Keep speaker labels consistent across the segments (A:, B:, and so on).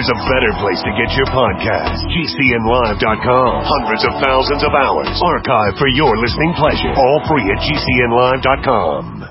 A: there's a better place to get your podcast. GCNlive.com. Hundreds of thousands of hours archived for your listening pleasure. All free at GCNlive.com.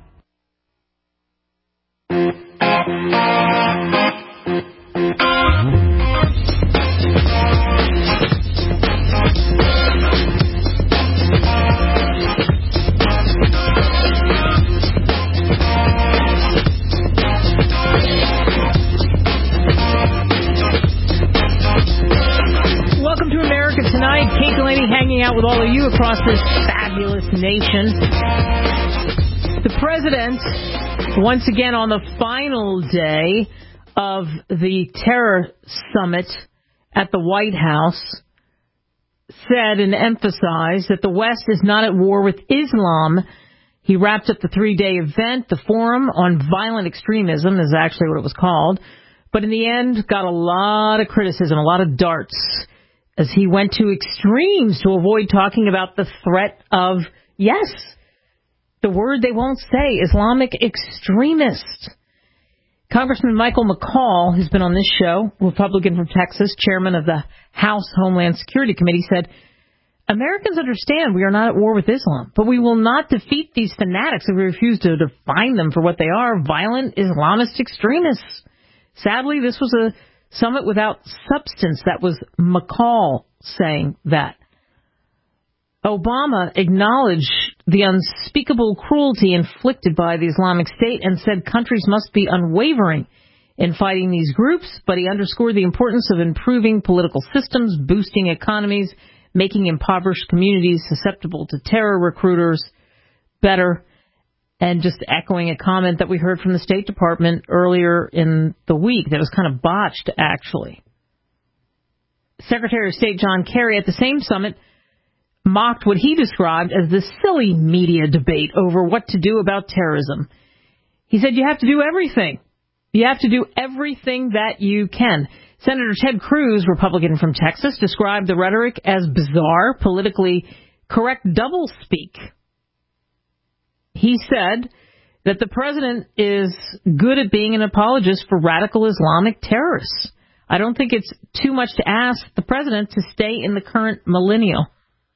B: Hanging out with all of you across this fabulous nation. The president, once again on the final day of the terror summit at the White House, said and emphasized that the West is not at war with Islam. He wrapped up the 3-day event. The Forum on Violent Extremism is actually what it was called. But in the end, got a lot of criticism, a lot of darts, as he went to extremes to avoid talking about the threat of, yes, the word they won't say, Islamic extremist. Congressman Michael McCaul, who's been on this show, Republican from Texas, chairman of the House Homeland Security Committee, said, Americans understand we are not at war with Islam, but we will not defeat these fanatics if we refuse to define them for what they are, violent Islamist extremists. Sadly, this was a summit without substance. That was McCaul saying that. Obama acknowledged the unspeakable cruelty inflicted by the Islamic State and said countries must be unwavering in fighting these groups, but he underscored the importance of improving political systems, boosting economies, making impoverished communities susceptible to terror recruiters better, and just echoing a comment that we heard from the State Department earlier in the week that was kind of botched, actually. Secretary of State John Kerry at the same summit mocked what he described as the silly media debate over what to do about terrorism. He said you have to do everything. You have to do everything that you can. Senator Ted Cruz, Republican from Texas, described the rhetoric as bizarre, politically correct doublespeak. He said that the president is good at being an apologist for radical Islamic terrorists. I don't think it's too much to ask the president to stay in the current millennial.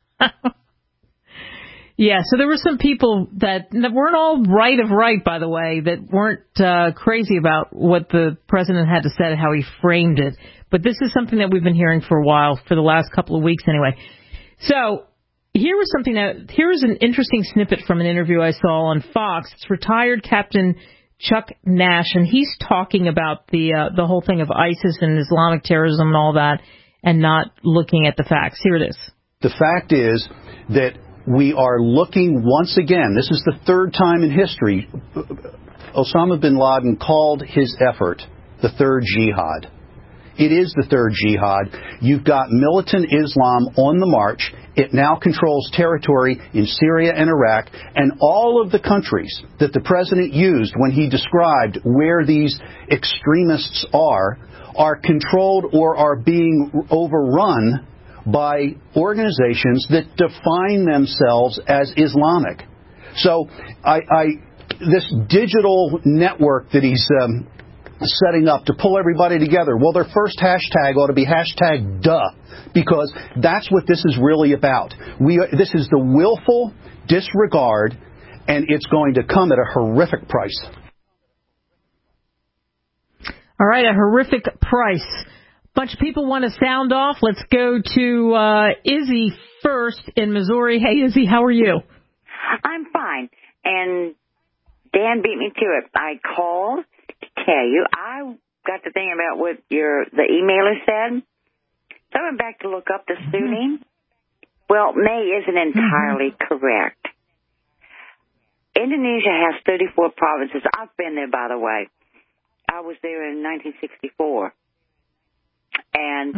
B: Yeah, so there were some people that weren't all right, by the way, that weren't crazy about what the president had to say, how he framed it. But this is something that we've been hearing for a while, for the last couple of weeks anyway. So here's an interesting snippet from an interview I saw on Fox. It's retired Captain Chuck Nash, and he's talking about the whole thing of ISIS and Islamic terrorism and all that, and not looking at the facts. Here it is.
C: The fact is that we are looking once again, this is the third time in history, Osama bin Laden called his effort the third jihad. It is the third jihad. You've got militant Islam on the march. It now controls territory in Syria and Iraq, and all of the countries that the president used when he described where these extremists are controlled or are being overrun by organizations that define themselves as Islamic. So this digital network that he's setting up to pull everybody together, well, their first hashtag ought to be hashtag duh, because that's what this is really about. This is the willful disregard, and it's going to come at a horrific price.
B: All right, a horrific price. Bunch of people want to sound off. Let's go to Izzy first in Missouri. Hey, Izzy, how are you?
D: I'm fine. And Dan beat me to it. I called to tell you. I got to thinking about what the emailer said. So I went back to look up the Sunni. Well, May isn't entirely correct. Indonesia has 34 provinces. I've been there, by the way. I was there in 1964. And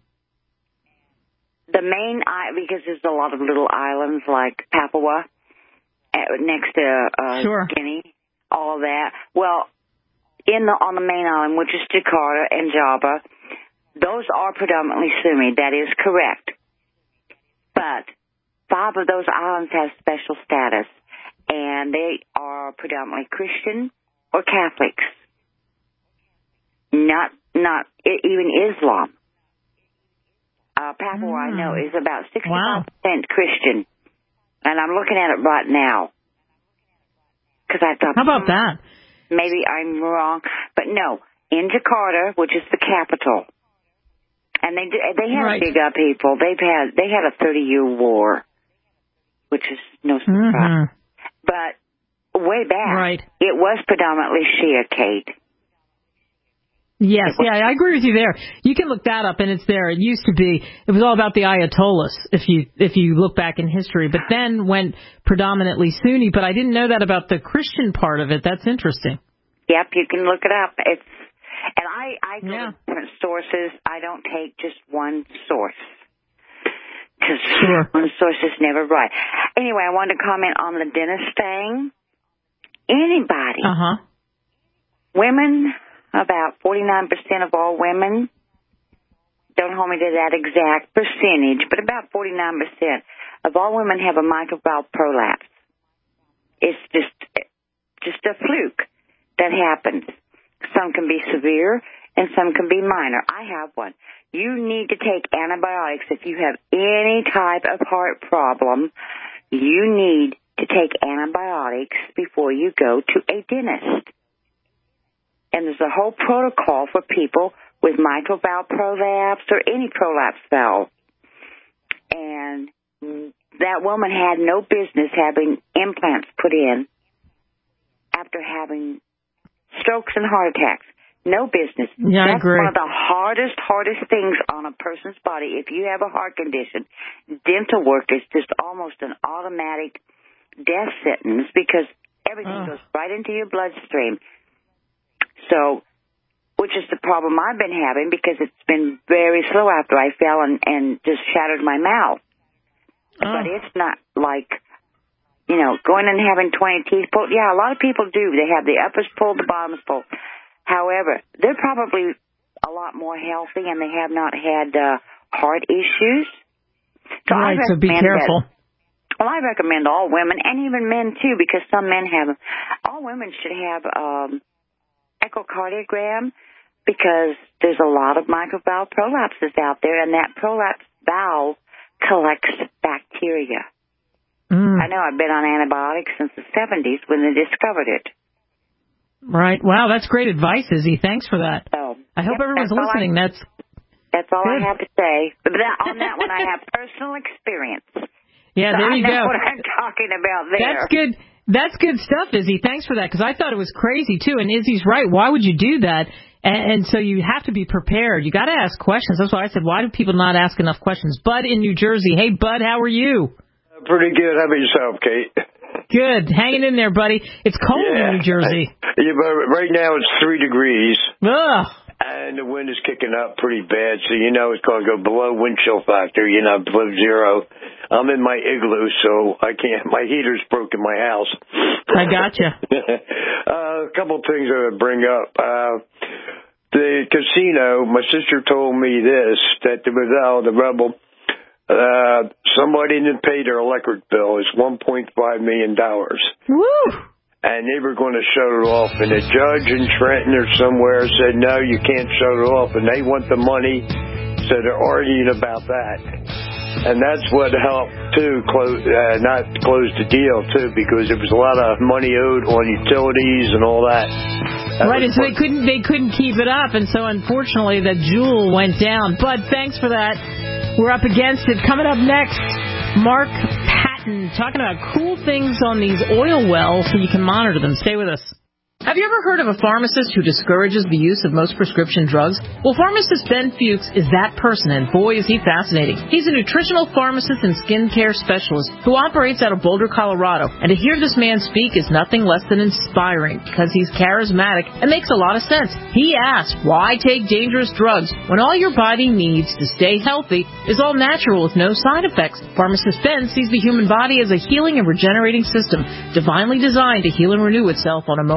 D: the main, because there's a lot of little islands like Papua next to Guinea, all of that. Well, on the main island, which is Jakarta and Java, those are predominantly Sunni. That is correct. But 5 of those islands have special status, and they are predominantly Christian or Catholics. Not not even Islam. Papua, I know, is about 65% Christian. And I'm looking at it right now. Because I thought,
B: how about that?
D: Maybe I'm wrong. But no, in Jakarta, which is the capital, and they have big up people. They had a 30-year war, which is no surprise. But way back, it was predominantly Shia, Kate.
B: Yes, yeah, I agree with you there. You can look that up, and it's there. It used to be, it was all about the Ayatollahs, if you look back in history, but then went predominantly Sunni, but I didn't know that about the Christian part of it. That's interesting.
D: Yep, you can look it up. And I go to different sources. I don't take just one source, because one source is never right. Anyway, I wanted to comment on the dentist thing. Anybody, women, about 49% of all women, don't hold me to that exact percentage, but about 49% of all women have a mitral valve prolapse. It's just a fluke that happens. Some can be severe and some can be minor. I have one. You need to take antibiotics if you have any type of heart problem. You need to take antibiotics before you go to a dentist. And there's a whole protocol for people with mitral valve prolapse or any prolapse valve. And that woman had no business having implants put in after having strokes and heart attacks. No business.
B: Yeah,
D: That's
B: I agree.
D: One of the hardest things on a person's body. If you have a heart condition, dental work is just almost an automatic death sentence because everything goes right into your bloodstream. So, which is the problem I've been having because it's been very slow after I fell and just shattered my mouth. But it's not like, going and having 20 teeth pulled. Yeah, a lot of people do. They have the uppers pulled, the bottoms pulled. However, they're probably a lot more healthy and they have not had heart issues.
B: So be careful.
D: Well, I recommend all women and even men too because some men have them. All women should have echocardiogram because there's a lot of mitral valve prolapses out there, and that prolapse valve collects bacteria. I know I've been on antibiotics since the 70s when they discovered it.
B: Right. Wow, that's great advice, Izzy. Thanks for that.
D: So,
B: I hope everyone's listening. That's
D: all
B: good.
D: I have to say. But on that one, I have personal experience.
B: Yeah,
D: so
B: there you go.
D: I know what I'm talking about there.
B: That's good. That's good stuff, Izzy. Thanks for that, because I thought it was crazy, too. And Izzy's right. Why would you do that? And so you have to be prepared. You got to ask questions. That's why I said, why do people not ask enough questions? Bud in New Jersey. Hey, Bud, how are you?
E: Pretty good. How about yourself, Kate?
B: Good. Hanging in there, buddy. It's cold in New Jersey.
E: Yeah, but right now it's 3 degrees.
B: Ugh.
E: And the wind is kicking up pretty bad, so it's going to go below wind chill factor, below zero. I'm in my igloo, so I can't. My heater's broke in my house.
B: I gotcha.
E: A couple of things I would bring up. The casino, my sister told me this, that there was the Rebel. Somebody didn't pay their electric bill. It's $1.5 million.
B: Woo!
E: And they were going to shut it off. And the judge in Trenton or somewhere said, no, you can't shut it off. And they want the money, so they're arguing about that. And that's what helped, too, not close the deal, too, because there was a lot of money owed on utilities and all that.
B: Right, and so they couldn't keep it up. And so, unfortunately, the jewel went down. But thanks for that. We're up against it. Coming up next, Mark Patton talking about cool things on these oil wells so you can monitor them. Stay with us. Have you ever heard of a pharmacist who discourages the use of most prescription drugs? Well, pharmacist Ben Fuchs is that person, and boy, is he fascinating. He's a nutritional pharmacist and skincare specialist who operates out of Boulder, Colorado. And to hear this man speak is nothing less than inspiring because he's charismatic and makes a lot of sense. He asks, why take dangerous drugs when all your body needs to stay healthy is all natural with no side effects? Pharmacist Ben sees the human body as a healing and regenerating system, divinely designed to heal and renew itself on a moment-to-moment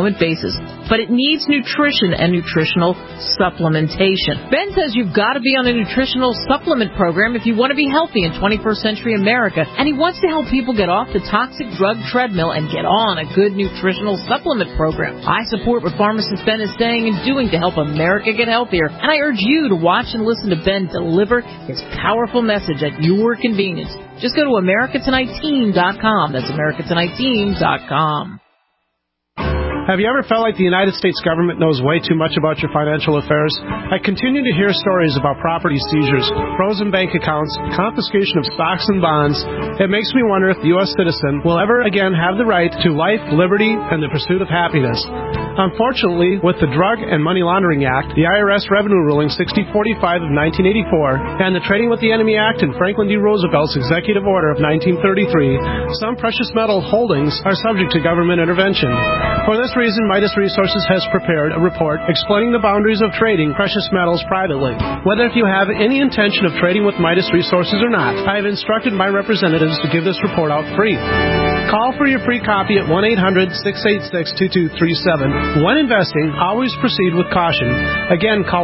B: moment basis, but it needs nutrition and nutritional supplementation. Ben says you've got to be on a nutritional supplement program if you want to be healthy in 21st century America, and he wants to help people get off the toxic drug treadmill and get on a good nutritional supplement program. I support what pharmacist Ben is saying and doing to help America get healthier, and I urge you to watch and listen to Ben deliver his powerful message at your convenience. Just go to AmericaTonightTeam.com. That's AmericaTonightTeam.com.
F: Have you ever felt like the United States government knows way too much about your financial affairs? I continue to hear stories about property seizures, frozen bank accounts, confiscation of stocks and bonds. It makes me wonder if the U.S. citizen will ever again have the right to life, liberty, and the pursuit of happiness. Unfortunately, with the Drug and Money Laundering Act, the IRS Revenue Ruling 6045 of 1984, and the Trading with the Enemy Act and Franklin D. Roosevelt's Executive Order of 1933, some precious metal holdings are subject to government intervention. For this reason, Midas Resources has prepared a report explaining the boundaries of trading precious metals privately. Whether if you have any intention of trading with Midas Resources or not, I have instructed my representatives to give this report out free. Call for your free copy at 1-800-686-2237. When investing, always proceed with caution. Again, call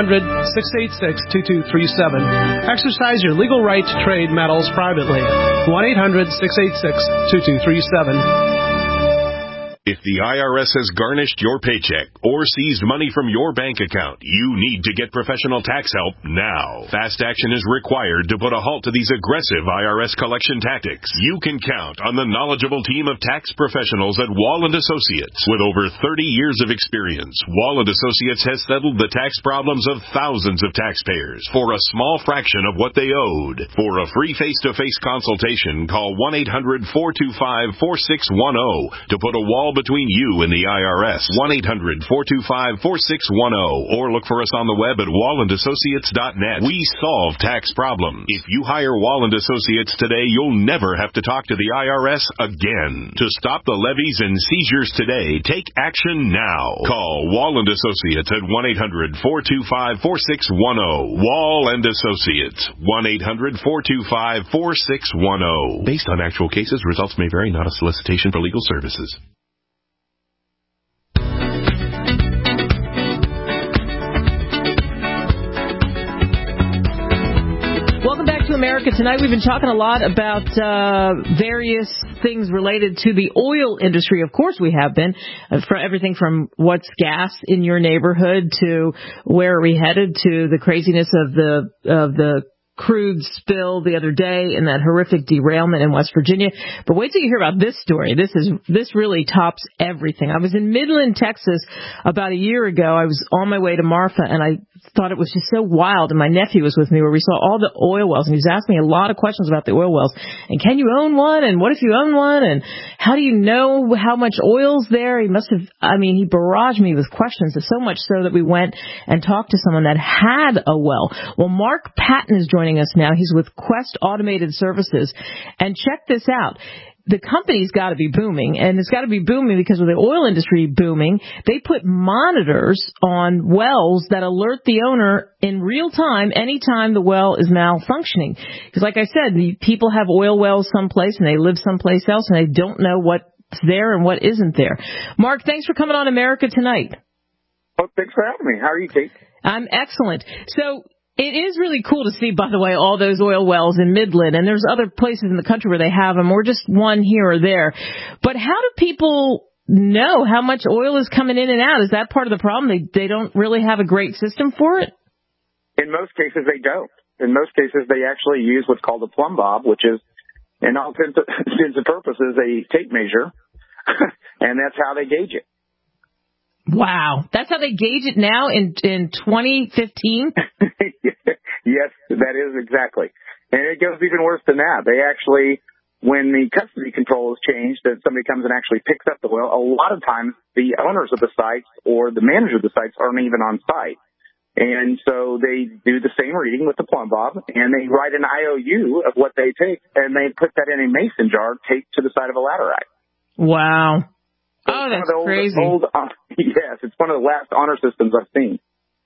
F: 1-800-686-2237. Exercise your legal right to trade metals privately. 1-800-686-2237.
G: If the IRS has garnished your paycheck or seized money from your bank account, you need to get professional tax help now. Fast action is required to put a halt to these aggressive IRS collection tactics. You can count on the knowledgeable team of tax professionals at Wall & Associates. With over 30 years of experience, Wall & Associates has settled the tax problems of thousands of taxpayers for a small fraction of what they owed. For a free face-to-face consultation, call 1-800-425-4610 to put a wall between you and the IRS. 1-800-425-4610 or look for us on the web at wallandassociates.net. We solve tax problems. If you hire Wall & Associates today, you'll never have to talk to the IRS again. To stop the levies and seizures today, take action now. Call Wall & Associates at 1-800-425-4610. Wall & Associates. 1-800-425-4610. Based on actual cases, results may vary, not a solicitation for legal services.
B: Welcome back to America Tonight. We've been talking a lot about various things related to the oil industry. Of course we have been, for everything from what's gas in your neighborhood to where are we headed to the craziness of the crude spill the other day and that horrific derailment in West Virginia. But wait till you hear about this story. This really tops everything. I was in Midland, Texas about a year ago. I was on my way to Marfa, and I thought it was just so wild. And my nephew was with me, where we saw all the oil wells, and he was asking me a lot of questions about the oil wells. And can you own one? And what if you own one? And how do you know how much oil's there? He barraged me with questions, so much so that we went and talked to someone that had a well. Well, Mark Patton is joining us now. He's with Quest Automated Services. And check this out. The company's got to be booming, and it's got to be booming because with the oil industry booming, they put monitors on wells that alert the owner in real time anytime the well is malfunctioning. Because like I said, the people have oil wells someplace and they live someplace else and they don't know what's there and what isn't there. Mark, thanks for coming on America Tonight.
H: Oh, thanks for having me. How are you, Kate?
B: I'm excellent. So it is really cool to see, by the way, all those oil wells in Midland, and there's other places in the country where they have them, or just one here or there. But how do people know how much oil is coming in and out? Is that part of the problem? They don't really have a great system for it?
H: In most cases, they don't. In most cases, they actually use what's called a plumb bob, which is, in all intents and purposes, a tape measure, and that's how they gauge it.
B: Wow. That's how they gauge it now in 2015?
H: Yes, that is exactly. And it goes even worse than that. They actually, when the custody control is changed, that somebody comes and actually picks up the well, a lot of times the owners of the sites or the manager of the sites aren't even on site. And so they do the same reading with the plumb bob, and they write an IOU of what they take, and they put that in a mason jar taped to the side of a laterite.
B: Wow.
H: So
B: that's crazy.
H: Yes, it's one of the last honor systems I've seen.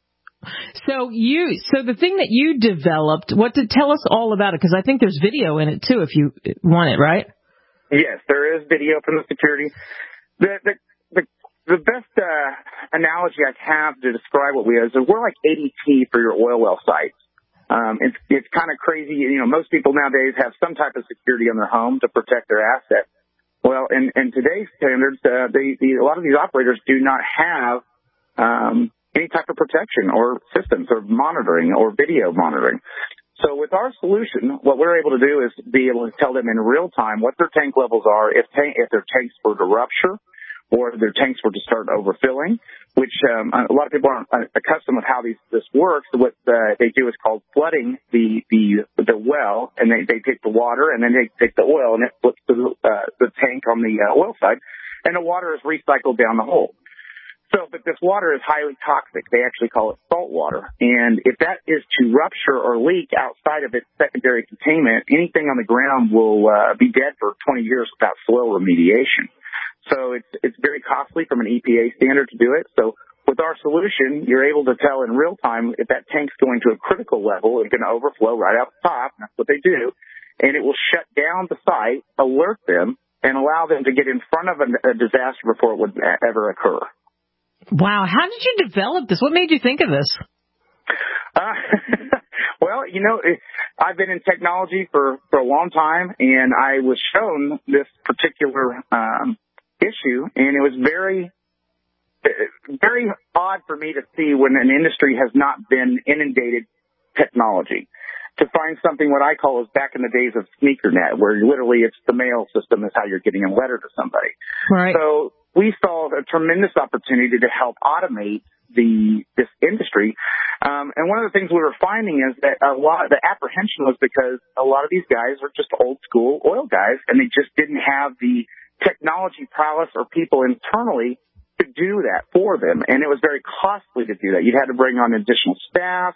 B: So the thing that you developed, tell us all about it, because I think there's video in it too if you want it, right?
H: Yes, there is video from the security. The the best analogy I have to describe what we are is that we're like ADT for your oil well sites. It's kind of crazy. You know, most people nowadays have some type of security in their home to protect their assets. Well, in today's standards, a lot of these operators do not have any type of protection or systems or monitoring or video monitoring. So with our solution, what we're able to do is be able to tell them in real time what their tank levels are, if their tanks were to rupture or their tanks were to start overfilling, which a lot of people aren't accustomed with how this works. What they do is called flooding the well, and they take the water and then they take the oil and it flips the tank on the oil side, and the water is recycled down the hole. So, but this water is highly toxic. They actually call it salt water. And if that is to rupture or leak outside of its secondary containment, anything on the ground will be dead for 20 years without soil remediation. So it's very costly from an EPA standard to do it. So with our solution, you're able to tell in real time if that tank's going to a critical level, it's going to overflow right out the top. That's what they do. And it will shut down the site, alert them, and allow them to get in front of a disaster before it would ever occur.
B: Wow. How did you develop this? What made you think of this?
H: Well, you know, I've been in technology for a long time, and I was shown this particular issue, and it was very, very odd for me to see when an industry has not been inundated technology. To find something what I call is back in the days of SneakerNet, where literally it's the mail system is how you're getting a letter to somebody.
B: Right.
H: So we saw a tremendous opportunity to help automate this industry. And one of the things we were finding is that the apprehension was because a lot of these guys are just old school oil guys, and they just didn't have the technology prowess or people internally to do that for them. And it was very costly to do that. You had to bring on additional staff,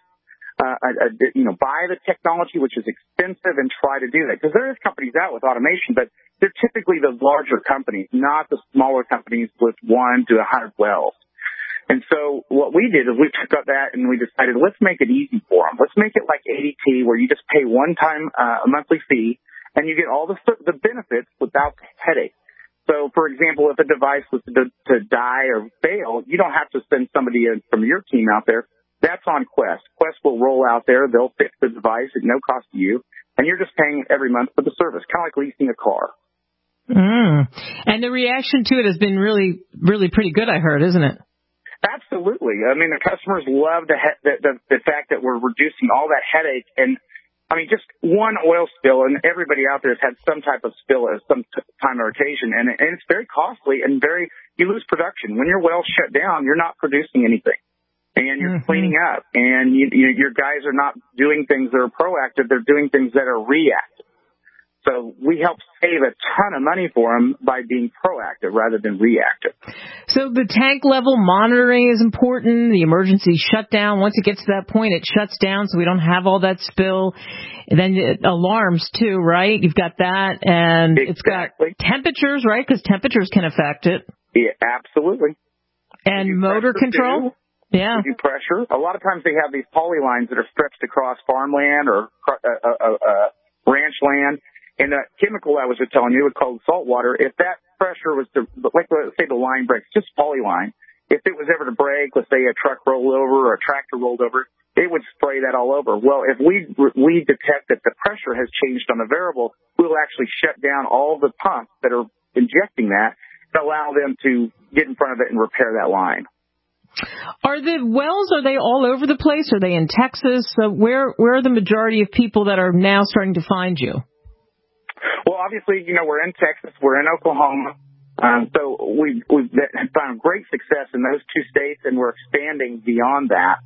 H: buy the technology, which is expensive, and try to do that. Because there is companies out with automation, but they're typically the larger companies, not the smaller companies with 1 to 100 wells. And so what we did is we took up that and we decided, let's make it easy for them. Let's make it like ADT, where you just pay one time a monthly fee, and you get all the benefits without the headache. So, for example, if a device was to die or fail, you don't have to send somebody from your team out there. That's on Quest. Quest will roll out there. They'll fix the device at no cost to you, and you're just paying every month for the service, kind of like leasing a car.
B: And the reaction to it has been really, really pretty good, I heard, isn't it?
H: Absolutely. I mean, the customers love the fact that we're reducing all that headache. And, I mean, just one oil spill, and everybody out there has had some type of spill at some time or occasion, and it's very costly and you lose production. When your well's shut down, you're not producing anything. And you're cleaning up, and your guys are not doing things that are proactive. They're doing things that are reactive. So we help save a ton of money for them by being proactive rather than reactive.
B: So the tank level monitoring is important. The emergency shutdown, once it gets to that point, it shuts down so we don't have all that spill. And then alarms too, right? You've got that, and It's got temperatures, right? Because temperatures can affect it.
H: Yeah, absolutely.
B: And motor control. Yeah.
H: Pressure. A lot of times they have these poly lines that are stretched across farmland or ranch land. And the chemical I was just telling you, it's called salt water. If that pressure was to, like, let's say the line breaks, just poly line. If it was ever to break, let's say a truck rolled over or a tractor rolled over, it would spray that all over. Well, if we detect that the pressure has changed on the variable, we'll actually shut down all the pumps that are injecting that to allow them to get in front of it and repair that line.
B: Are the wells, are they all over the place? Are they in Texas? Where are the majority of people that are now starting to find you?
H: Well, obviously, we're in Texas, we're in Oklahoma, so we've found great success in those two states, and we're expanding beyond that.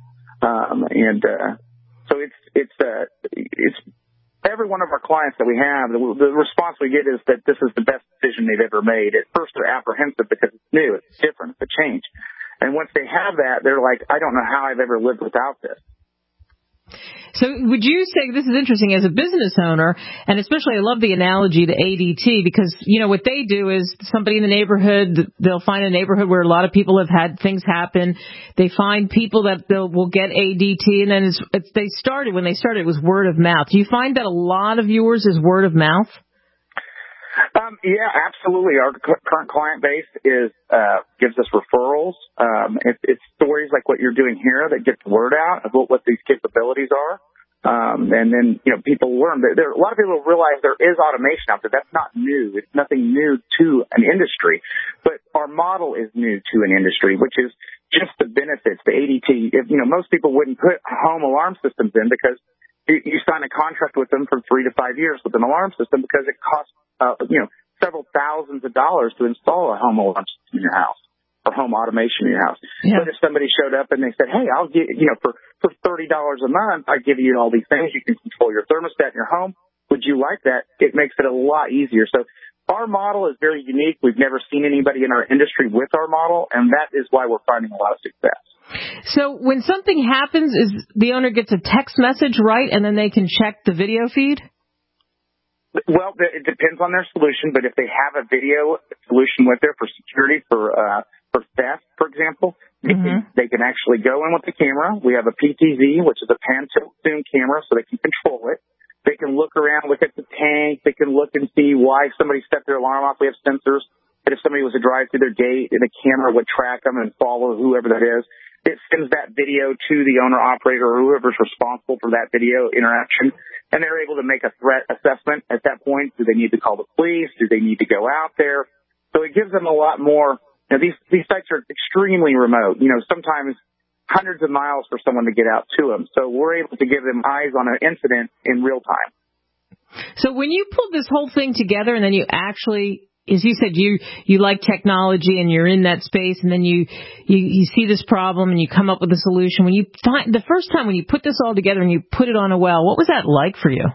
H: So it's every one of our clients that we have, the response we get is that this is the best decision they've ever made. At first, they're apprehensive because it's new, it's different, it's a change. And once they have that, they're like, I don't know how I've ever lived without this.
B: So would you say, this is interesting, as a business owner, and especially I love the analogy to ADT, because, what they do is somebody in the neighborhood, they'll find a neighborhood where a lot of people have had things happen. They find people that will get ADT, and then when they started, it was word of mouth. Do you find that a lot of yours is word of mouth?
H: Yeah, absolutely. Our current client base gives us referrals. It's stories like what you're doing here that get the word out about what these capabilities are. And then, people learn that a lot of people realize there is automation out there. That's not new. It's nothing new to an industry, but our model is new to an industry, which is just the benefits, the ADT. Most people wouldn't put home alarm systems in because you sign a contract with them for 3 to 5 years with an alarm system because it costs, several thousands of dollars to install a home alarm system in your house or home automation in your house. Yeah. But if somebody showed up and they said, hey, I'll get, for $30 a month, I give you all these things. You can control your thermostat in your home. Would you like that? It makes it a lot easier. So our model is very unique. We've never seen anybody in our industry with our model, and that is why we're finding a lot of success.
B: So when something happens, is the owner gets a text message, right, and then they can check the video feed?
H: Well, it depends on their solution, but if they have a video solution with there for security, for theft, for example, they can actually go in with the camera. We have a PTZ, which is a pan-tilt-zoom camera, so they can control it. They can look around, look at the tank. They can look and see why somebody set their alarm off. We have sensors that if somebody was to drive through their gate, the camera would track them and follow whoever that is. It sends that video to the owner-operator or whoever's responsible for that video interaction, and they're able to make a threat assessment at that point. Do they need to call the police? Do they need to go out there? So it gives them a lot more. These sites are extremely remote. Sometimes hundreds of miles for someone to get out to them. So we're able to give them eyes on an incident in real time.
B: So when you pulled this whole thing together and then you actually, as you said, you like technology and you're in that space and then you see this problem and you come up with a solution. When you the first time when you put this all together and you put it on a well, what was that like for you?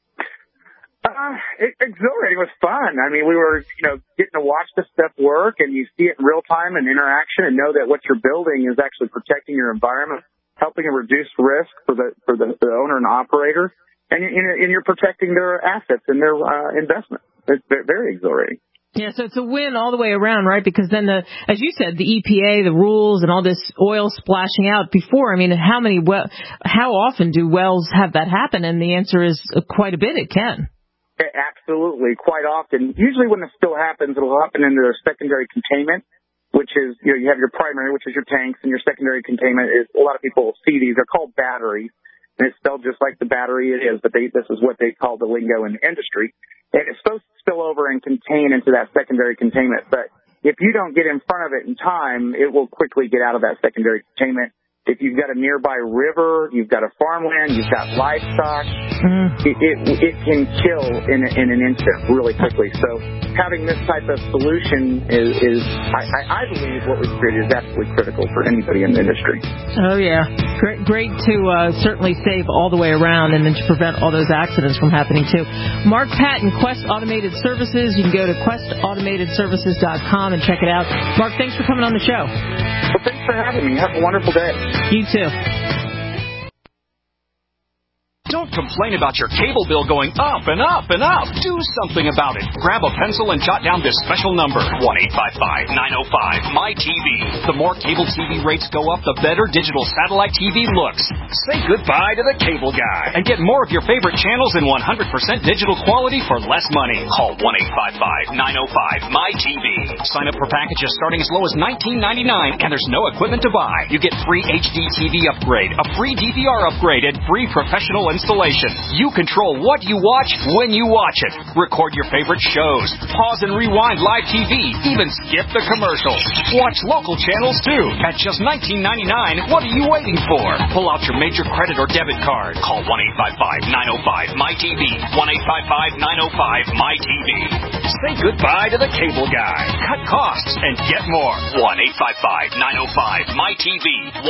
H: Exhilarating. It was fun. I mean, we were, getting to watch this stuff work, and you see it in real time and interaction, and know that what you're building is actually protecting your environment, helping to reduce risk for the owner and operator, and you're protecting their assets and their investment. It's very exhilarating.
B: Yeah, so it's a win all the way around, right? Because then as you said, the EPA, the rules, and all this oil splashing out before. I mean, how often do wells have that happen? And the answer is quite a bit. It can.
H: Absolutely, quite often. Usually when this still happens, it will happen into their secondary containment, which is, you have your primary, which is your tanks, and your secondary containment is, a lot of people see these. They're called batteries, and it's spelled just like the battery it is, but this is what they call the lingo in the industry. And it's supposed to spill over and contain into that secondary containment, but if you don't get in front of it in time, it will quickly get out of that secondary containment. If you've got a nearby river, you've got a farmland, you've got livestock, it can kill in an instant really quickly. So having this type of solution is I believe what we've created is absolutely critical for anybody in the industry.
B: Oh, yeah. Great to certainly save all the way around and then to prevent all those accidents from happening, too. Mark Patton, Quest Automated Services. You can go to questautomatedservices.com and check it out. Mark, thanks for coming on the show.
H: Well, thanks for having me. Have a wonderful day.
B: You too.
I: Don't complain about your cable bill going up and up and up. Do something about it. Grab a pencil and jot down this special number, 1-855-905-MY-TV. The more cable TV rates go up, the better digital satellite TV looks. Say goodbye to the cable guy and get more of your favorite channels in 100% digital quality for less money. Call 1-855-905-MY-TV. Sign up for packages starting as low as $19.99, and there's no equipment to buy. You get free HD TV upgrade, a free DVR upgrade, and free professional installation. You control what you watch when you watch it. Record your favorite shows. Pause and rewind live TV. Even skip the commercials. Watch local channels too. At just $19.99, what are you waiting for? Pull out your major credit or debit card. Call 1-855-905-MY-TV. 1-855-905-MY-TV. Say goodbye to the cable guy. Cut costs and get more. 1-855-905-MY-TV.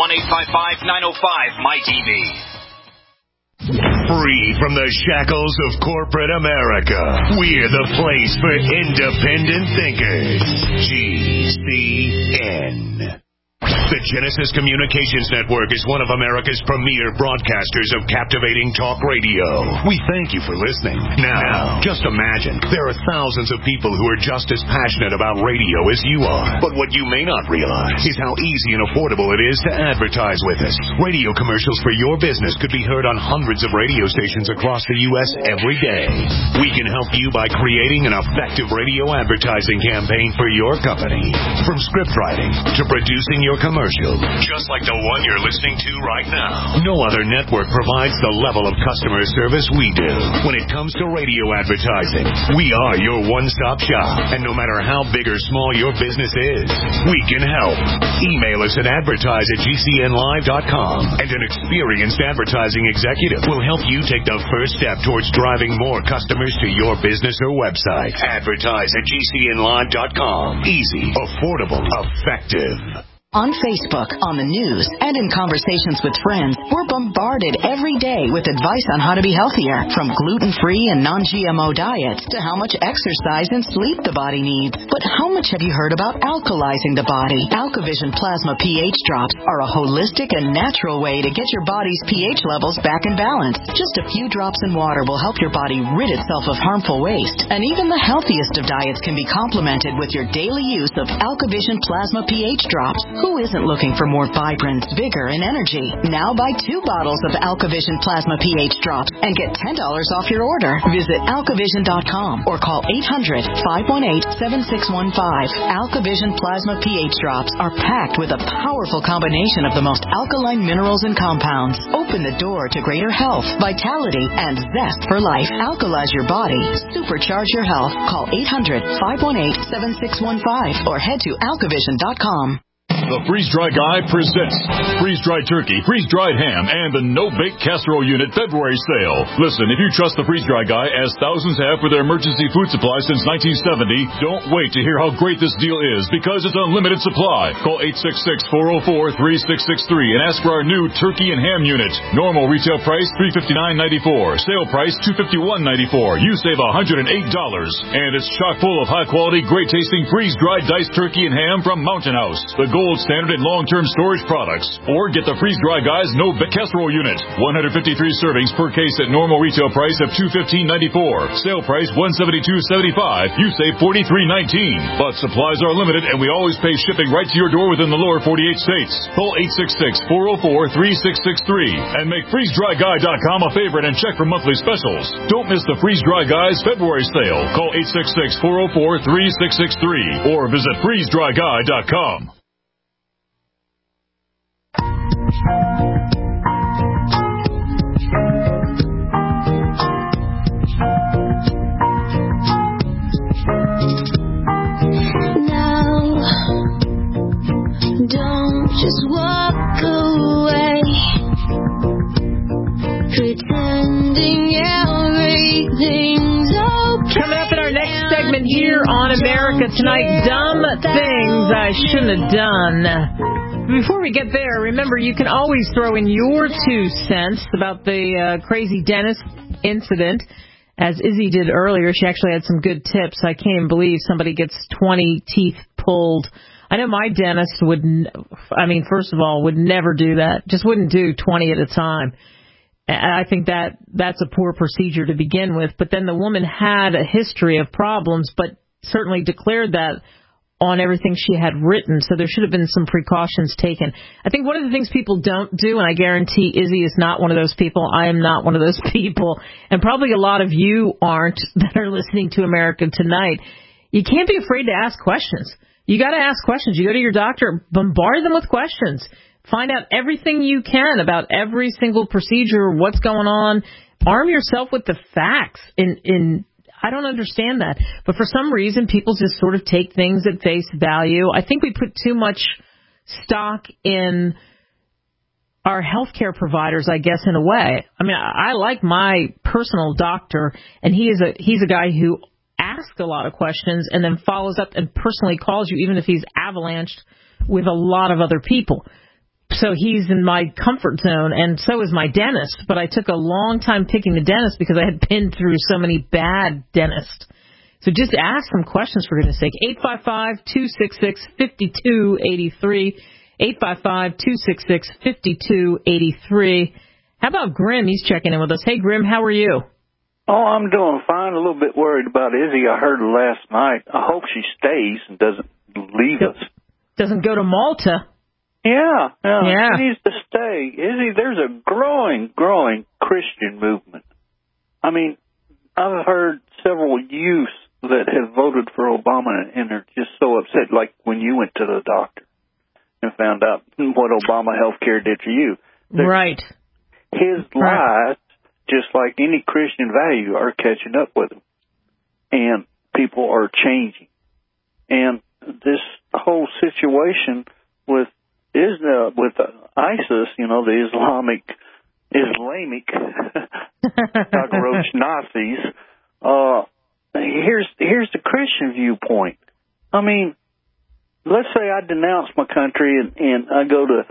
I: 1-855-905-MY-TV.
A: Free from the shackles of corporate America, we're the place for independent thinkers. GCN. The Genesis Communications Network is one of America's premier broadcasters of captivating talk radio. We thank you for listening. Now, just imagine, there are thousands of people who are just as passionate about radio as you are. But what you may not realize is how easy and affordable it is to advertise with us. Radio commercials for your business could be heard on hundreds of radio stations across the U.S. every day. We can help you by creating an effective radio advertising campaign for your company. From script writing to producing your commercial, just like the one you're listening to right now. No other network provides the level of customer service we do. When it comes to radio advertising, we are your one-stop shop. And no matter how big or small your business is, we can help. Email us at advertise@gcnlive.com, and an experienced advertising executive will help you take the first step towards driving more customers to your business or website. Advertise@gcnlive.com. Easy, affordable, effective.
J: On Facebook, on the news, and in conversations with friends, we're bombarded every day with advice on how to be healthier, from gluten-free and non-GMO diets to how much exercise and sleep the body needs. But how much have you heard about alkalizing the body? AlkaVision Plasma pH drops are a holistic and natural way to get your body's pH levels back in balance. Just a few drops in water will help your body rid itself of harmful waste. And even the healthiest of diets can be complemented with your daily use of AlkaVision Plasma pH drops. Who isn't looking for more vibrance, vigor, and energy? Now buy 2 bottles of AlkaVision Plasma pH drops and get $10 off your order. Visit alkavision.com or call 800-518-7615. AlkaVision Plasma pH drops are packed with a powerful combination of the most alkaline minerals and compounds. Open the door to greater health, vitality, and zest for life. Alkalize your body. Supercharge your health. Call 800-518-7615 or head to alkavision.com.
K: The Freeze-Dry Guy presents freeze-dried turkey, freeze-dried ham, and the no-bake casserole unit February sale. Listen, if you trust the Freeze-Dry Guy, as thousands have for their emergency food supply since 1970, don't wait to hear how great this deal is, because it's unlimited supply. Call 866-404-3663 and ask for our new turkey and ham unit. Normal retail price $359.94. Sale price $251.94. You save $108. And it's chock full of high-quality, great-tasting freeze-dried diced turkey and ham from Mountain House, the gold standard in long-term storage products. Or get the Freeze-Dry Guy's no-bake casserole unit. 153 servings per case at normal retail price of $215.94. Sale price $172.75. You save $43.19. But supplies are limited, and we always pay shipping right to your door within the lower 48 states. Call 866-404-3663 and make FreezeDryGuy.com a favorite and check for monthly specials. Don't miss the Freeze-Dry Guy's February sale. Call 866-404-3663 or visit FreezeDryGuy.com.
L: Now, don't just walk away, pretending everything's okay.
B: Coming up in our next segment here on America Tonight, dumb things I shouldn't have done. Before we get there, remember, you can always throw in your 2 cents about the crazy dentist incident. As Izzy did earlier, she actually had some good tips. I can't even believe somebody gets 20 teeth pulled. I know my dentist first of all, would never do that. Just wouldn't do 20 at a time. I think that's a poor procedure to begin with. But then the woman had a history of problems, but certainly declared that on everything she had written, so there should have been some precautions taken. I think one of the things people don't do, and I guarantee Izzy is not one of those people, I am not one of those people, and probably a lot of you aren't that are listening to America Tonight, you can't be afraid to ask questions. You got to ask questions. You go to your doctor, bombard them with questions. Find out everything you can about every single procedure, what's going on. Arm yourself with the facts. I don't understand that. But for some reason, people just sort of take things at face value. I think we put too much stock in our healthcare providers, I guess, in a way. I mean, I like my personal doctor, and he's a guy who asks a lot of questions and then follows up and personally calls you, even if he's avalanched with a lot of other people. So he's in my comfort zone, and so is my dentist. But I took a long time picking the dentist because I had been through so many bad dentists. So just ask some questions, for goodness sake. 855-266-5283. 855-266-5283. How about Grim? He's checking in with us. Hey, Grim, how are you?
M: Oh, I'm doing fine. A little bit worried about Izzy. I heard her last night. I hope she stays and doesn't leave us.
B: Doesn't go to Malta.
M: Yeah. She needs to stay. Izzy, there's a growing Christian movement. I mean, I've heard several youths that have voted for Obama and are just so upset, like when you went to the doctor and found out what Obama health care did for you.
B: Right.
M: His lies, just like any Christian value, are catching up with him. And people are changing. And this whole situation with ISIS, the Islamic cockroach Nazis, here's the Christian viewpoint. I mean, let's say I denounce my country and I go to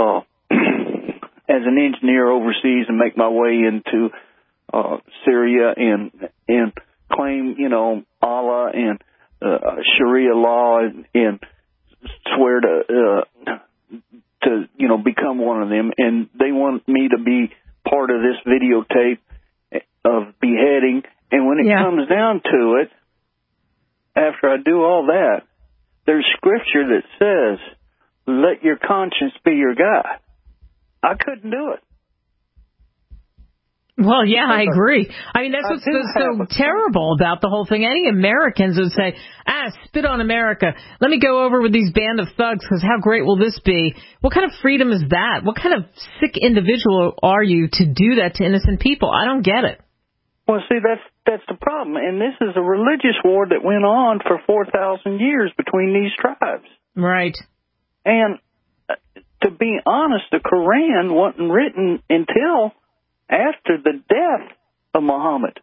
M: as an engineer overseas and make my way into Syria and claim, Allah and Sharia law and swear to become one of them, and they want me to be part of this videotape of beheading. And when it comes down to it, after I do all that, there's scripture that says, let your conscience be your guide. I couldn't do it.
B: Well, yeah, I agree. I mean, that's what's so terrible about the whole thing. Any Americans would say, spit on America. Let me go over with these band of thugs, because how great will this be? What kind of freedom is that? What kind of sick individual are you to do that to innocent people? I don't get it.
M: Well, see, that's the problem. And this is a religious war that went on for 4,000 years between these tribes.
B: Right.
M: And to be honest, the Quran wasn't written until after the death of Muhammad.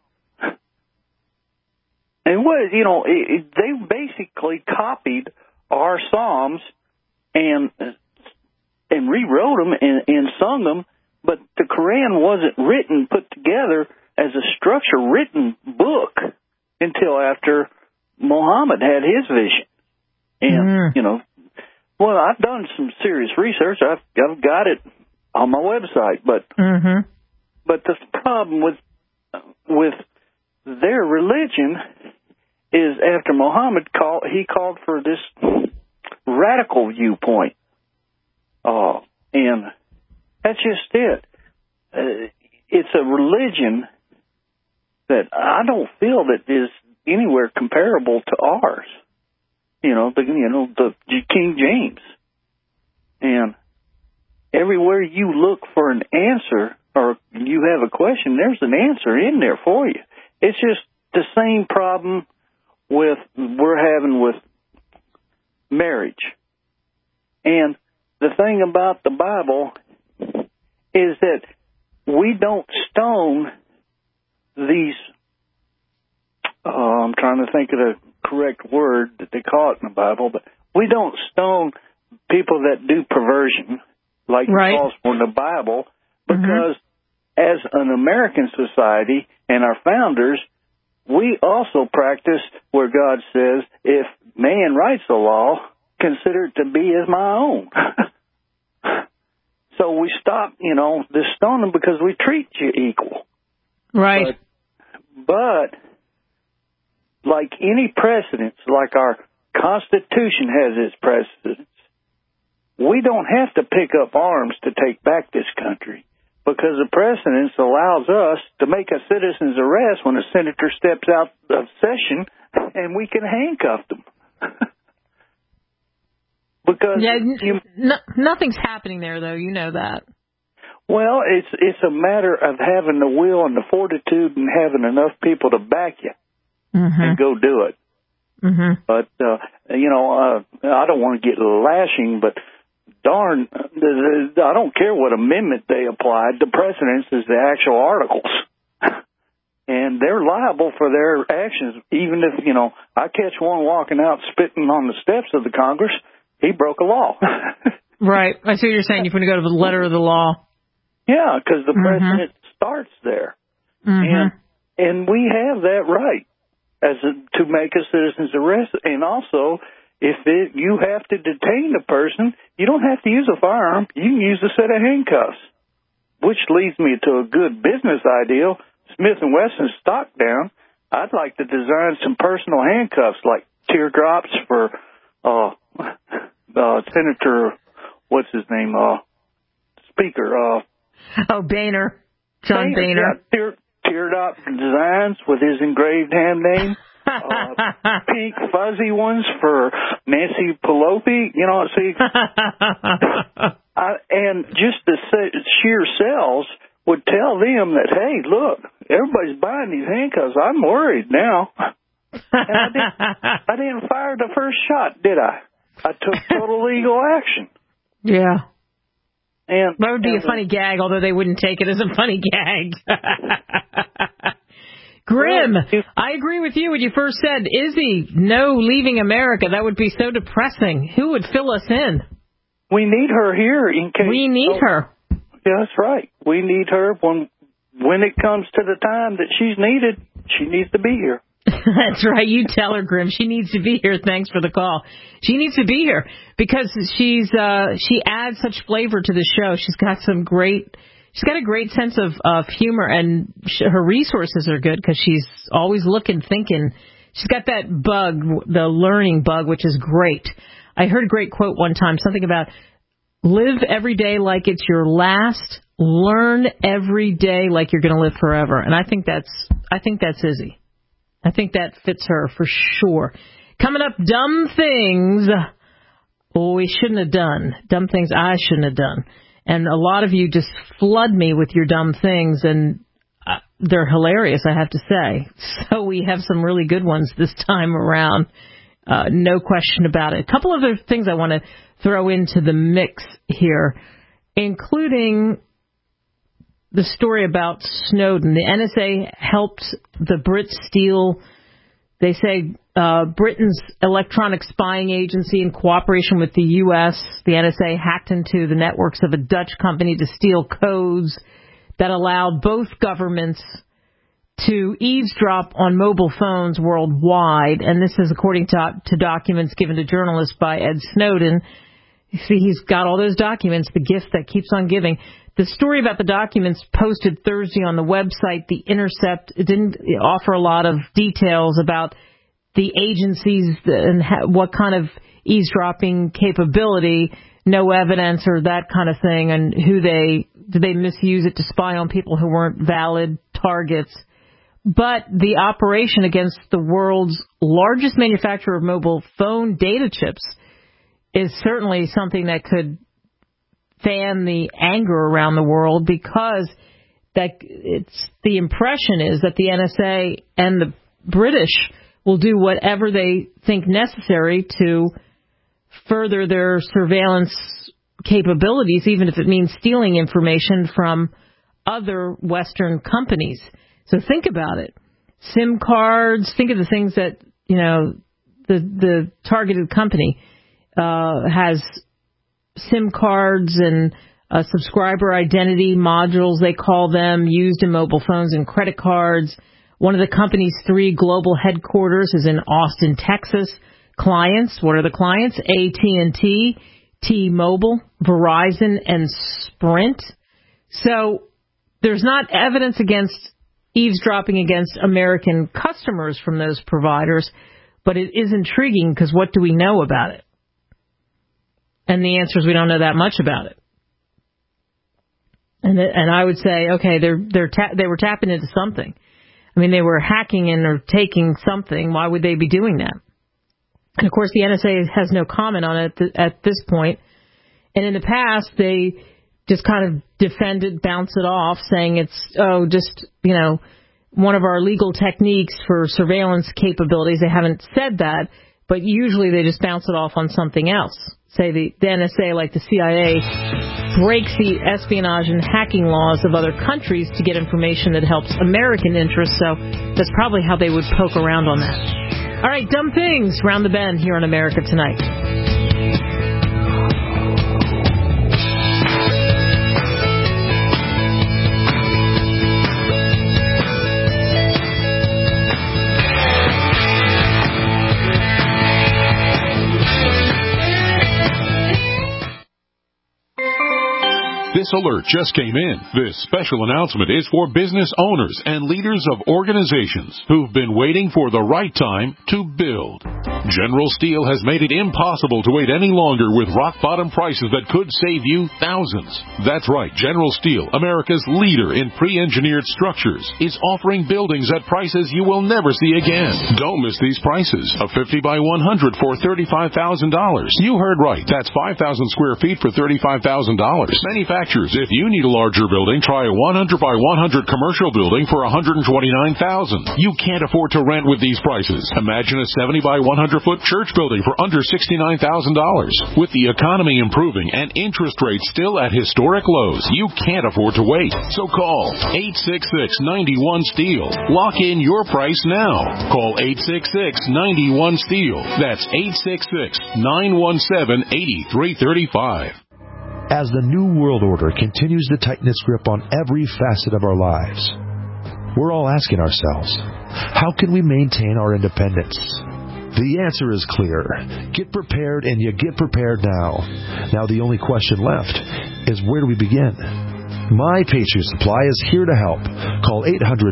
M: And they basically copied our Psalms and rewrote them and sung them, but the Quran wasn't put together as a written book until after Muhammad had his vision. And, well, I've done some serious research. I've got it on my website, but the problem with their religion is after Muhammad called for this radical viewpoint. And that's just it. It's a religion that I don't feel that is anywhere comparable to ours. The King James. And everywhere you look for an answer or you have a question, there's an answer in there for you. It's just the same problem we're having with marriage. And the thing about the Bible is that we don't stone these, I'm trying to think of the correct word that they call it in the Bible, but we don't stone people that do perversion like it calls for in the Bible, because as an American society and our founders, we also practice where God says, if man writes the law, consider it to be as my own. So we stop, this stoning because we treat you equal.
B: Right.
M: But like any precedents, like our Constitution has its precedents, we don't have to pick up arms to take back this country, because the precedence allows us to make a citizen's arrest when a senator steps out of session, and we can handcuff them. Because
B: nothing's happening there, though. You know that.
M: Well, it's a matter of having the will and the fortitude and having enough people to back you and go do it. But, I don't want to get lashing, but darn, I don't care what amendment they applied. The precedence is the actual articles. And they're liable for their actions. Even if, I catch one walking out spitting on the steps of the Congress, he broke a law.
B: Right. I see what you're saying. You're going to go to the letter of the law.
M: Yeah, because the precedent starts there. And we have that right to make a citizen's arrest. And also, you have to detain the person, you don't have to use a firearm. You can use a set of handcuffs, which leads me to a good business idea. Smith & Wesson stock down. I'd like to design some personal handcuffs like teardrops for Senator, what's his name, Speaker.
B: Boehner. John Boehner.
M: Yeah, teardrop designs with his engraved hand name. Pink fuzzy ones for Nancy Pelosi, and just the sheer sales would tell them that, hey, look, everybody's buying these handcuffs. I'm worried now. And I didn't fire the first shot, did I? I took total legal action.
B: Yeah.
M: And
B: that would be a funny gag, although they wouldn't take it as a funny gag. Grim, I agree with you when you first said, Izzy, no leaving America. That would be so depressing. Who would fill us in?
M: We need her here in case.
B: We need her.
M: Yeah, that's right. We need her when it comes to the time that she's needed. She needs to be here.
B: That's right. You tell her, Grim. She needs to be here. Thanks for the call. She needs to be here because she adds such flavor to the show. She's got a great sense of humor, and her resources are good because she's always looking, thinking. She's got that bug, the learning bug, which is great. I heard a great quote one time, something about live every day like it's your last, learn every day like you're going to live forever. And I think that's Izzy. I think that fits her for sure. Coming up, dumb things we shouldn't have done. Dumb things I shouldn't have done. And a lot of you just flood me with your dumb things, and they're hilarious, I have to say. So we have some really good ones this time around. No question about it. A couple other things I want to throw into the mix here, including the story about Snowden. The NSA helped the Brits steal, they say, Britain's electronic spying agency in cooperation with the U.S. The NSA hacked into the networks of a Dutch company to steal codes that allowed both governments to eavesdrop on mobile phones worldwide. And this is according to documents given to journalists by Ed Snowden. You see, he's got all those documents, the gift that keeps on giving. The story about the documents posted Thursday on the website, The Intercept, it didn't offer a lot of details about the agencies and what kind of eavesdropping capability, no evidence or that kind of thing, and did they misuse it to spy on people who weren't valid targets. But the operation against the world's largest manufacturer of mobile phone data chips is certainly something that could fan the anger around the world, because the impression is that the NSA and the British will do whatever they think necessary to further their surveillance capabilities, even if it means stealing information from other Western companies. So think about it. SIM cards, think of the things that, the targeted company has SIM cards and subscriber identity modules, they call them, used in mobile phones and credit cards. One of the company's 3 global headquarters is in Austin, Texas. Clients, what are the clients? AT&T, T-Mobile, Verizon, and Sprint. So there's not evidence against eavesdropping against American customers from those providers, but it is intriguing because what do we know about it? And the answer is we don't know that much about it. And I would say, okay, they were tapping into something. I mean, they were hacking in or taking something. Why would they be doing that? And, of course, the NSA has no comment on it at this point. And in the past, they just kind of defended, bounce it off, saying it's, one of our legal techniques for surveillance capabilities. They haven't said that, but usually they just bounce it off on something else. Say the NSA, like the CIA, breaks the espionage and hacking laws of other countries to get information that helps American interests. So that's probably how they would poke around on that. All right, dumb things round the bend here on America Tonight.
N: alert just came in. This special announcement is for business owners and leaders of organizations who've been waiting for the right time to build. General Steel has made it impossible to wait any longer with rock-bottom prices that could save you thousands. That's right, General Steel, America's leader in pre-engineered structures, is offering buildings at prices you will never see again. Don't miss these prices. A 50 by 100 for $35,000. You heard right. That's 5,000 square feet for $35,000. Manufacturers, if you need a larger building, try a 100 by 100 commercial building for $129,000. You can't afford to rent with these prices. Imagine a 70 by 100 foot church building for under $69,000. With the economy improving and interest rates still at historic lows, you can't afford to wait. So call 866-91-STEEL. Lock in your price now. Call 866-91-STEEL. That's 866-917-8335.
O: As the New World Order continues to tighten its grip on every facet of our lives, we're all asking ourselves, how can we maintain our independence? The answer is clear. Get prepared, and you get prepared now. Now the only question left is, where do we begin? My Patriot Supply is here to help. Call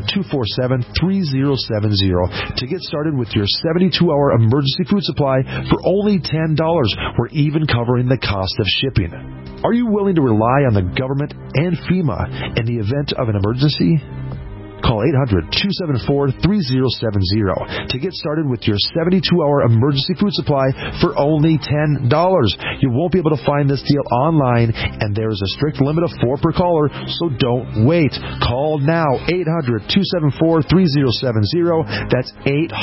O: 800-247-3070 to get started with your 72-hour emergency food supply for only $10. We're even covering the cost of shipping. Are you willing to rely on the government and FEMA in the event of an emergency? Call 800-274-3070 to get started with your 72-hour emergency food supply for only $10. You won't be able to find this deal online, and there is a strict limit of 4 per caller, so don't wait. Call now, 800-274-3070. That's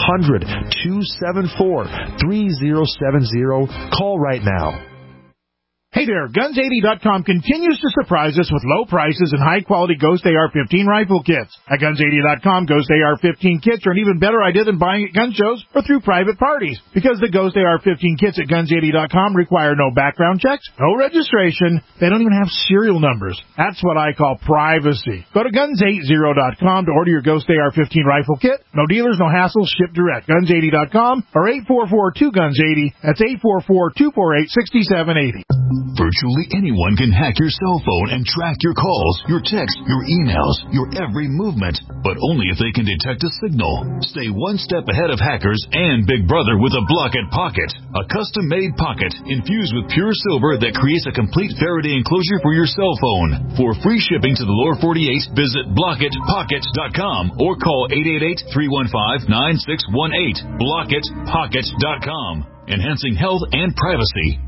O: 800-274-3070. Call right now.
P: Hey there, Guns80.com continues to surprise us with low prices and high-quality Ghost AR-15 rifle kits. At Guns80.com, Ghost AR-15 kits are an even better idea than buying at gun shows or through private parties, because the Ghost AR-15 kits at Guns80.com require no background checks, no registration, they don't even have serial numbers. That's what I call privacy. Go to Guns80.com to order your Ghost AR-15 rifle kit. No dealers, no hassles, ship direct. Guns80.com or 844-2GUNS80. That's 844-248-6780.
K: Virtually anyone can hack your cell phone and track your calls, your texts, your emails, your every movement, but only if they can detect a signal. Stay one step ahead of hackers and Big Brother with a Blockit Pocket, a custom-made pocket infused with pure silver that creates a complete Faraday enclosure for your cell phone. For free shipping to the lower 48, visit BlockitPocket.com or call 888-315-9618. BlockitPocket.com, enhancing health and privacy.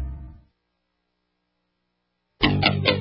L: Your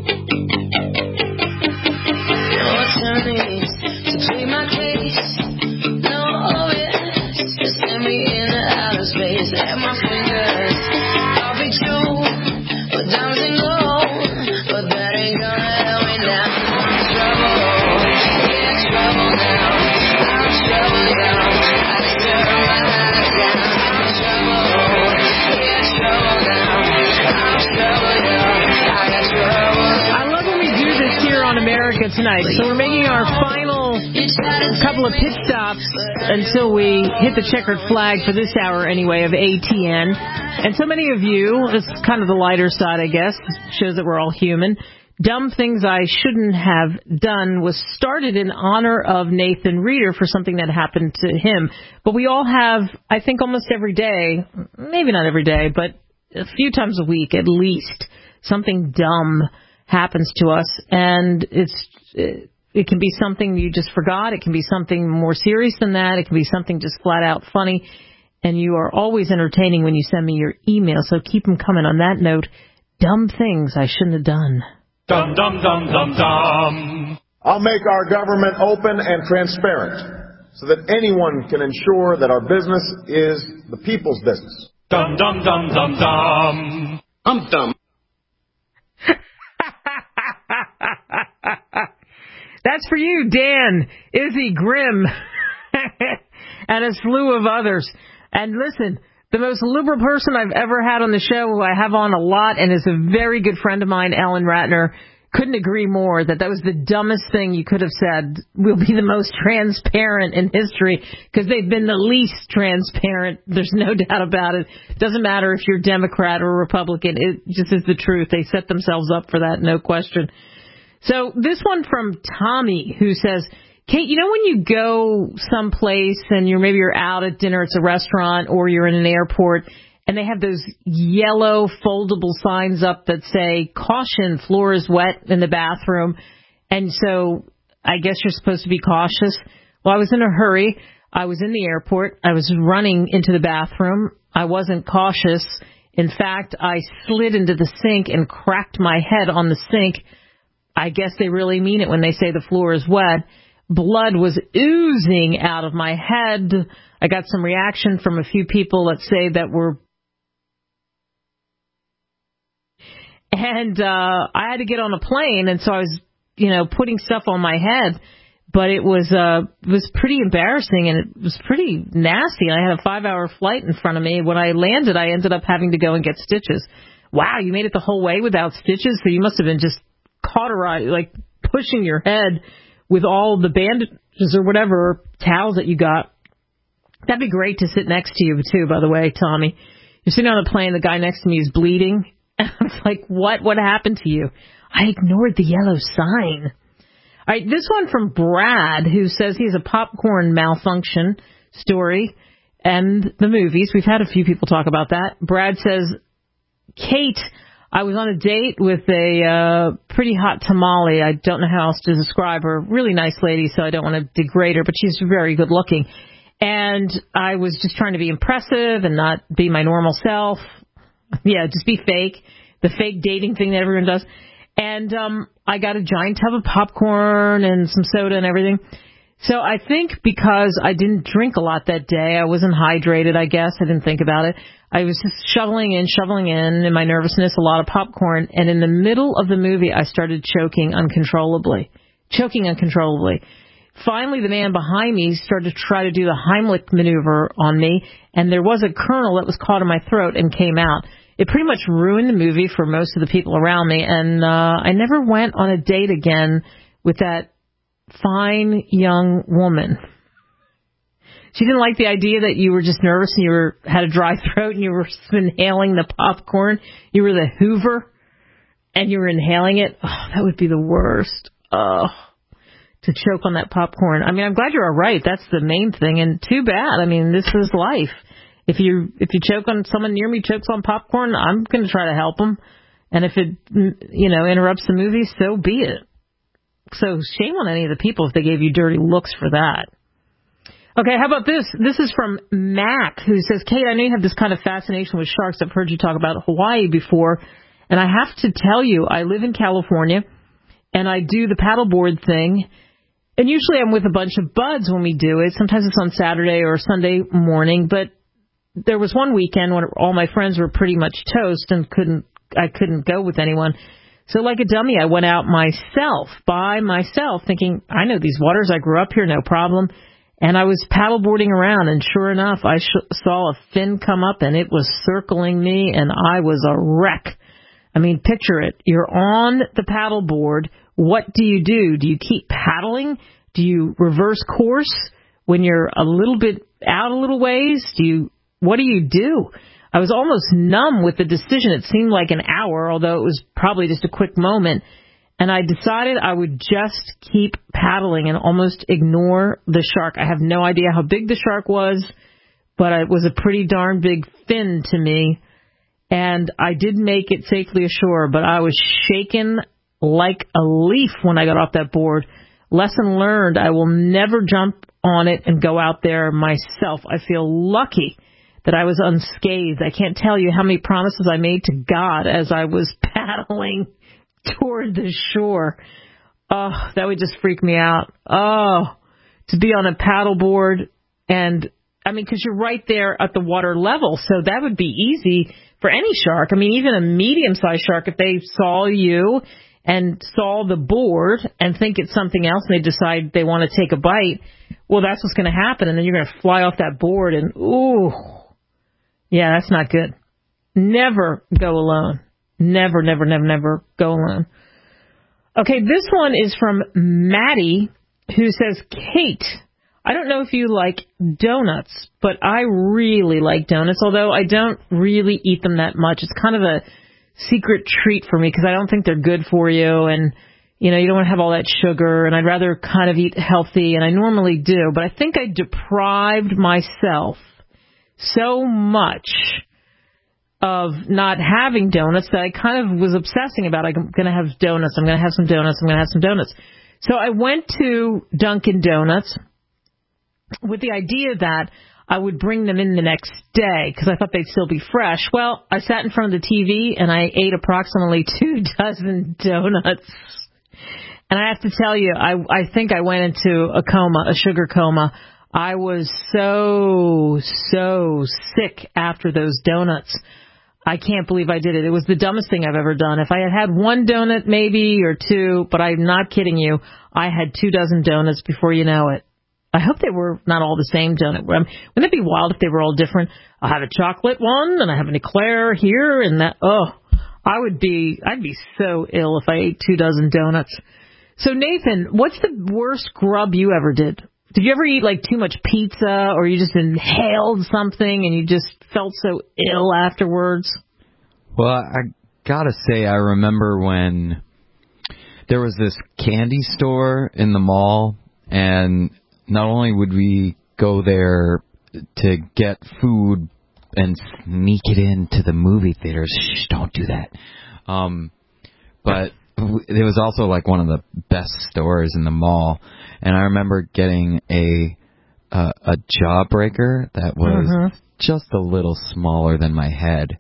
L: turn is to plead my case. No OS, just send me into outer space. At my fingers, I'll be true, but diamonds and gold, but that ain't gonna help me now. I'm trouble, yeah, trouble now. I'm trouble now. I turn my eyes down. I'm trouble, yeah, trouble now. I'm trouble now.
B: I love when we do this here on America Tonight. So we're making our final couple of pit stops until we hit the checkered flag for this hour anyway of ATN. And so many of you, this is kind of the lighter side, I guess, shows that we're all human. Dumb Things I Shouldn't Have Done was started in honor of Nathan Reeder for something that happened to him. But we all have, I think almost every day, maybe not every day, but a few times a week at least, something dumb happens to us, and it can be something you just forgot. It can be something more serious than that. It can be something just flat out funny, and you are always entertaining when you send me your email, so keep them coming. On that note, dumb things I shouldn't have done.
Q: Dum, dum, dum, dum, dum. I'll make our government open and transparent so that anyone can ensure that our business is the people's business. Dum, dum, dum, dum, dum. I'm dumb.
B: That's for you, Dan, Izzy Grimm, and a slew of others. And listen, the most liberal person I've ever had on the show, who I have on a lot and is a very good friend of mine, Ellen Ratner, couldn't agree more that was the dumbest thing you could have said. We'll be the most transparent in history, because they've been the least transparent. There's no doubt about it. Doesn't matter if you're Democrat or Republican. It just is the truth. They set themselves up for that, no question. So this one from Tommy, who says, Kate, you know when you go someplace and maybe you're out at dinner, it's a restaurant, or you're in an airport, and they have those yellow foldable signs up that say, caution, floor is wet in the bathroom. And so I guess you're supposed to be cautious. Well, I was in a hurry. I was in the airport. I was running into the bathroom. I wasn't cautious. In fact, I slid into the sink and cracked my head on the sink. I guess they really mean it when they say the floor is wet. Blood was oozing out of my head. I got some reaction from a few people that say that were... And I had to get on a plane, and so I was, putting stuff on my head. But it was pretty embarrassing, and it was pretty nasty. I had a 5-hour flight in front of me. When I landed, I ended up having to go and get stitches. Wow, you made it the whole way without stitches? So you must have been just cauterized, like pushing your head with all the bandages or whatever towels that you got. That'd be great to sit next to you, too, by the way, Tommy. You're sitting on a plane, the guy next to me is bleeding. And I was like, what? What happened to you? I ignored the yellow sign. All right, this one from Brad, who says he has a popcorn malfunction story and the movies. We've had a few people talk about that. Brad says, Kate, I was on a date with a pretty hot tamale. I don't know how else to describe her. Really nice lady, so I don't want to degrade her, but she's very good looking. And I was just trying to be impressive and not be my normal self. Yeah, just be fake. The fake dating thing that everyone does. And I got a giant tub of popcorn and some soda and everything. So I think because I didn't drink a lot that day, I wasn't hydrated, I guess. I didn't think about it. I was just shoveling in my nervousness, a lot of popcorn. And in the middle of the movie, I started choking uncontrollably. Finally, the man behind me started to try to do the Heimlich maneuver on me. And there was a kernel that was caught in my throat and came out. It pretty much ruined the movie for most of the people around me, and I never went on a date again with that fine young woman. She didn't like the idea that you were just nervous and you had a dry throat and you were inhaling the popcorn. You were the Hoover and you were inhaling it. Oh, that would be the worst. Oh, to choke on that popcorn. I mean, I'm glad you're all right. That's the main thing, and too bad. I mean, this is life. If you choke on someone near me chokes on popcorn, I'm going to try to help them. And if it, interrupts the movie, so be it. So shame on any of the people if they gave you dirty looks for that. Okay, how about this? This is from Mac, who says, Kate, I know you have this kind of fascination with sharks. I've heard you talk about Hawaii before. And I have to tell you, I live in California, and I do the paddleboard thing. And usually I'm with a bunch of buds when we do it. Sometimes it's on Saturday or Sunday morning, but there was one weekend when all my friends were pretty much toast and I couldn't go with anyone. So like a dummy, I went out by myself, thinking, I know these waters. I grew up here, no problem. And I was paddleboarding around, and sure enough, I saw a fin come up, and it was circling me, and I was a wreck. I mean, picture it. You're on the paddleboard. What do? Do you keep paddling? Do you reverse course when you're a little bit out a little ways? What do you do? I was almost numb with the decision. It seemed like an hour, although it was probably just a quick moment. And I decided I would just keep paddling and almost ignore the shark. I have no idea how big the shark was, but it was a pretty darn big fin to me. And I did make it safely ashore, but I was shaken like a leaf when I got off that board. Lesson learned, I will never jump on it and go out there myself. I feel lucky that I was unscathed. I can't tell you how many promises I made to God as I was paddling toward the shore. Oh, that would just freak me out. Oh, to be on a paddleboard and, because you're right there at the water level, so that would be easy for any shark. Even a medium-sized shark, if they saw you and saw the board and think it's something else and they decide they want to take a bite, well, that's what's going to happen, and then you're going to fly off that board and, ooh. Yeah, that's not good. Never go alone. Never, never, never, never go alone. Okay, this one is from Maddie, who says, Kate, I don't know if you like donuts, but I really like donuts, although I don't really eat them that much. It's kind of a secret treat for me because I don't think they're good for you. And, You know, you don't want to have all that sugar, and I'd rather kind of eat healthy, and I normally do. But I think I deprived myself so much of not having donuts that I kind of was obsessing about. I'm going to have donuts. I'm going to have some donuts. I'm going to have some donuts. So I went to Dunkin' Donuts with the idea that I would bring them in the next day because I thought they'd still be fresh. Well, I sat in front of the TV and I ate approximately 24 donuts. And I have to tell you, I think I went into a coma, a sugar coma. I was so sick after those donuts. I can't believe I did it. It was the dumbest thing I've ever done. If I had had one donut maybe or two, but I'm not kidding you, I had 24 donuts before you know it. I hope they were not all the same donut. Wouldn't it be wild if they were all different? I'll have a chocolate one and I have an eclair here and that. Oh, I'd be so ill if I ate 24 donuts. So Nathan, what's the worst grub you ever did? Did you ever eat like too much pizza or you just inhaled something and you just felt so ill afterwards?
R: Well, I gotta say, I remember when there was this candy store in the mall, and not only would we go there to get food and sneak it into the movie theaters, shh, don't do that. But it was also like one of the best stores in the mall, and I remember getting a Jawbreaker that was just a little smaller than my head,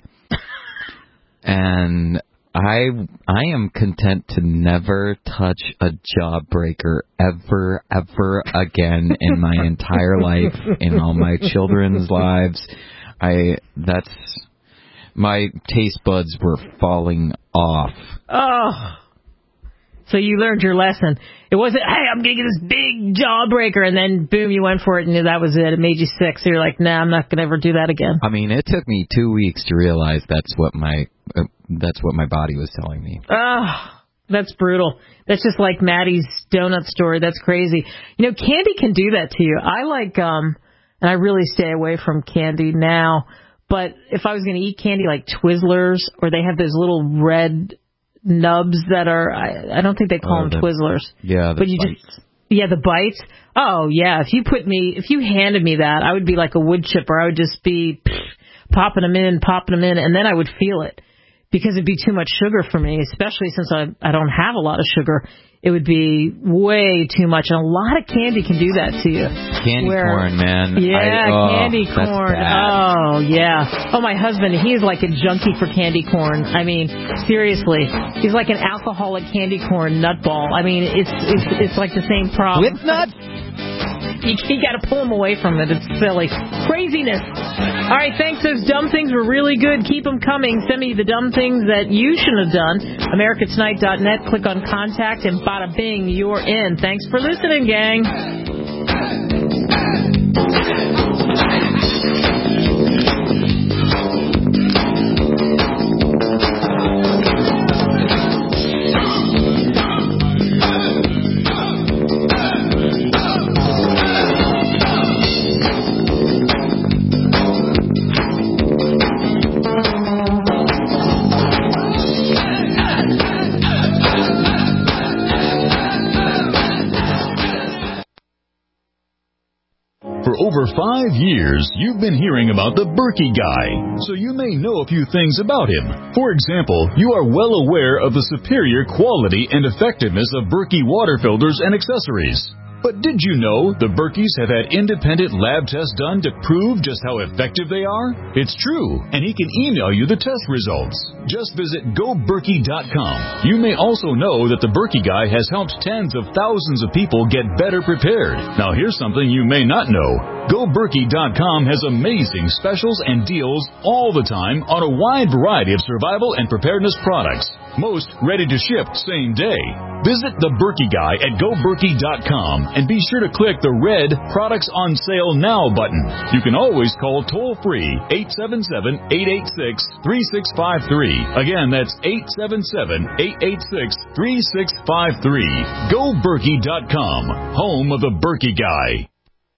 R: and I am content to never touch a Jawbreaker ever again in my entire life, in all my children's lives. My taste buds were falling off.
B: Oh. So you learned your lesson. It wasn't, hey, I'm going to get this big Jawbreaker, and then, boom, you went for it, and that was it. It made you sick. So you're like, nah, I'm not going to ever do that again.
R: I mean, it took me 2 weeks to realize that's what my body was telling me.
B: Oh, that's brutal. That's just like Maddie's donut story. That's crazy. You know, candy can do that to you. I like, and I really stay away from candy now, but if I was going to eat candy like Twizzlers, or they have those little red nubs that are, I don't think they call them Twizzlers.
R: Yeah,
B: but you bites. The bites. Oh yeah, if you handed me that, I would be like a wood chipper. I would just be popping them in, and then I would feel it because it'd be too much sugar for me, especially since I don't have a lot of sugar. It would be way too much, and a lot of candy can do that to you.
R: Candy corn, man.
B: Yeah, candy corn.
R: Bad.
B: Oh, yeah. Oh, my husband, he's like a junkie for candy corn. I mean, seriously. He's like an alcoholic candy corn nutball. I mean, it's like the same problem.
R: With nuts?
B: You got to pull them away from it. It's silly. Craziness. All right, thanks. Those dumb things were really good. Keep them coming. Send me the dumb things that you shouldn't have done. AmericaTonight.net. Click on Contact, and bada bing, you're in. Thanks for listening, gang.
K: over 5 years, you've been hearing about the Berkey Guy, so you may know a few things about him. For example, you are well aware of the superior quality and effectiveness of Berkey water filters and accessories. But did you know the Berkeys have had independent lab tests done to prove just how effective they are? It's true, and he can email you the test results. Just visit GoBerkey.com. You may also know that the Berkey Guy has helped tens of thousands of people get better prepared. Now here's something you may not know. GoBerkey.com has amazing specials and deals all the time on a wide variety of survival and preparedness products. Most ready to ship same day. Visit the Berkey Guy at GoBerkey.com and be sure to click the red Products on Sale Now button. You can always call toll-free 877-886-3653. Again, that's 877-886-3653. GoBerkey.com, home of the Berkey Guy.